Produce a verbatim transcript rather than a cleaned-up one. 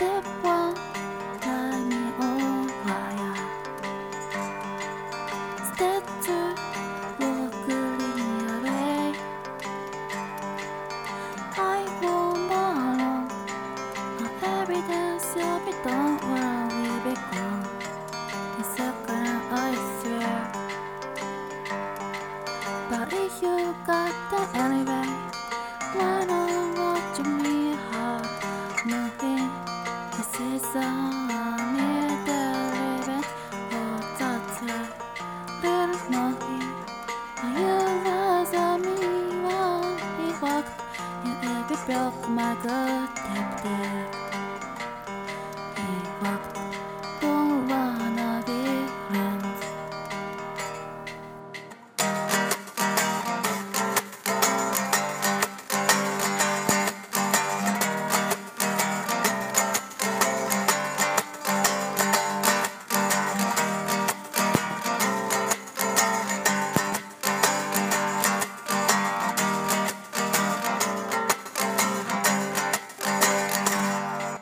Step one, light me on fire. Step two, walk me away. I won't alone. No evidence of it, don't worry, we'll be gone. It's a crime, I swear. But if you got the anyway, why not watch me hard? Nothing, this is only the living. Oh, that's right. Little nothing. You was a me one. He walked, and every broke my good.